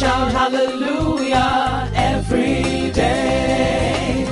shout hallelujah every day.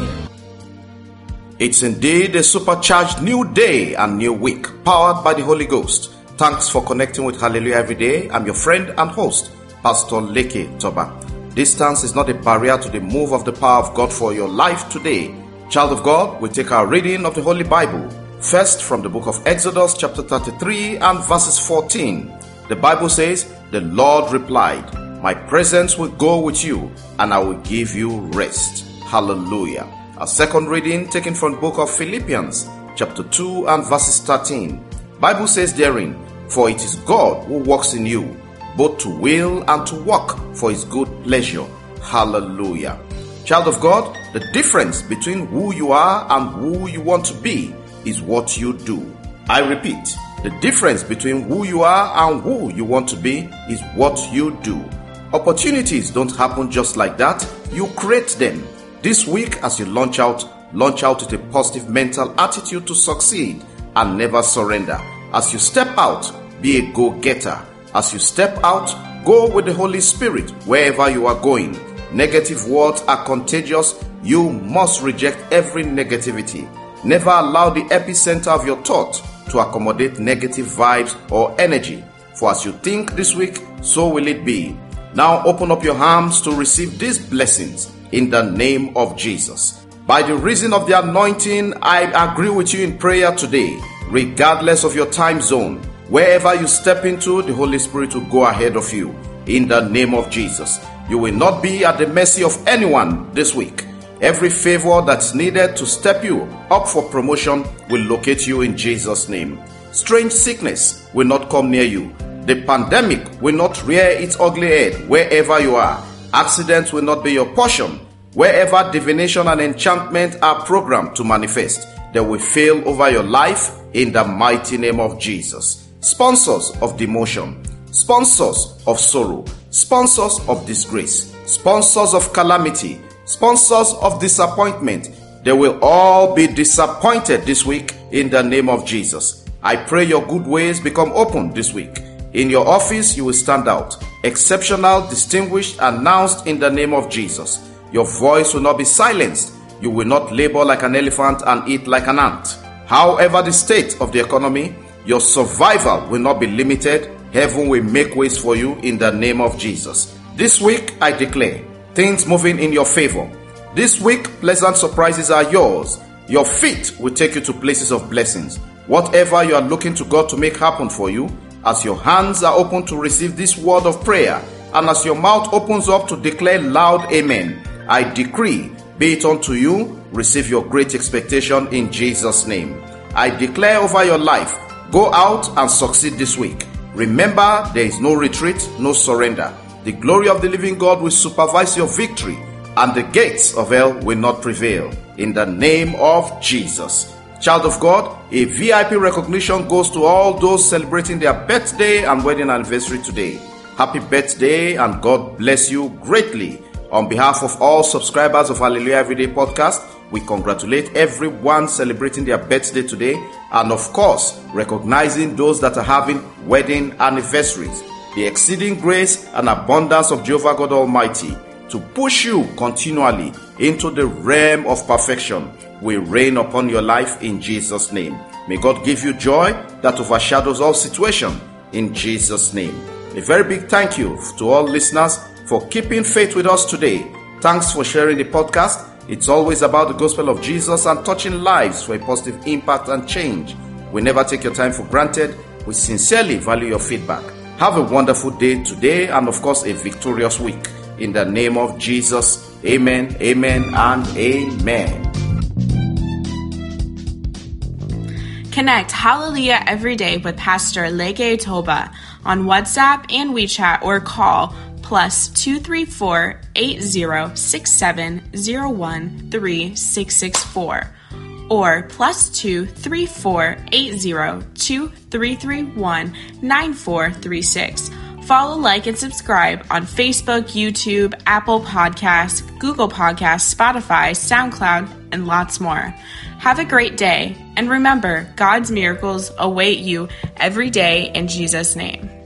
It's indeed a supercharged new day and new week, powered by the Holy Ghost. Thanks for connecting with Hallelujah Every Day. I'm your friend and host, Pastor Leke Toba. Distance is not a barrier to the move of the power of God for your life today. Child of God, we take our reading of the Holy Bible. First, from the book of Exodus, chapter 33 and verses 14. The Bible says, "The Lord replied, my presence will go with you, and I will give you rest." Hallelujah. Our second reading, taken from the book of Philippians, chapter 2 and verses 13. Bible says therein, "For it is God who works in you, both to will and to work for his good pleasure." Hallelujah. Child of God, the difference between who you are and who you want to be is what you do. I repeat, the difference between who you are and who you want to be is what you do. Opportunities don't happen just like that. You create them. This week, as you launch out with a positive mental attitude to succeed and never surrender. As you step out, be a go-getter. As you step out, go with the Holy Spirit wherever you are going. Negative words are contagious. You must reject every negativity. Never allow the epicenter of your thought to accommodate negative vibes or energy. For as you think this week, so will it be. Now open up your arms to receive these blessings in the name of Jesus. By the reason of the anointing, I agree with you in prayer today, regardless of your time zone. Wherever you step into, the Holy Spirit will go ahead of you in the name of Jesus. You will not be at the mercy of anyone this week. Every favor that's needed to step you up for promotion will locate you in Jesus' name. Strange sickness will not come near you. The pandemic will not rear its ugly head wherever you are. Accidents will not be your portion. Wherever divination and enchantment are programmed to manifest, they will fail over your life in the mighty name of Jesus. Sponsors of demotion, sponsors of sorrow, sponsors of disgrace, sponsors of calamity, sponsors of disappointment, they will all be disappointed this week in the name of Jesus. I pray your good ways become open this week. In your office, you will stand out, exceptional, distinguished, announced in the name of Jesus. Your voice will not be silenced. You will not labor like an elephant and eat like an ant. However the state of the economy, your survival will not be limited. Heaven will make ways for you in the name of Jesus. This week, I declare things moving in your favor. This week, pleasant surprises are yours. Your feet will take you to places of blessings. Whatever you are looking to God to make happen for you, as your hands are open to receive this word of prayer, and as your mouth opens up to declare loud amen, I decree, be it unto you, receive your great expectation in Jesus' name. I declare over your life, go out and succeed this week. Remember, there is no retreat, no surrender. The glory of the living God will supervise your victory, and the gates of hell will not prevail. In the name of Jesus. Child of God, a VIP recognition goes to all those celebrating their birthday and wedding anniversary today. Happy birthday, and God bless you greatly. On behalf of all subscribers of Hallelujah Everyday Podcast, we congratulate everyone celebrating their birthday today, and of course, recognizing those that are having wedding anniversaries. The exceeding grace and abundance of Jehovah God Almighty to push you continually into the realm of perfection will reign upon your life in Jesus' name. May God give you joy that overshadows all situation in Jesus' name. A very big thank you to all listeners for keeping faith with us today. Thanks for sharing the podcast. It's always about the gospel of Jesus and touching lives for a positive impact and change. We never take your time for granted. We sincerely value your feedback. Have a wonderful day today, and of course a victorious week. In the name of Jesus, amen, amen, and amen. Connect Hallelujah Every Day with Pastor Leke Toba on WhatsApp and WeChat, or call +234 8067013664 or +234 8023319436. Follow, like, and subscribe on Facebook, YouTube, Apple Podcasts, Google Podcasts, Spotify, SoundCloud, and lots more. Have a great day, and remember, God's miracles await you every day in Jesus' name.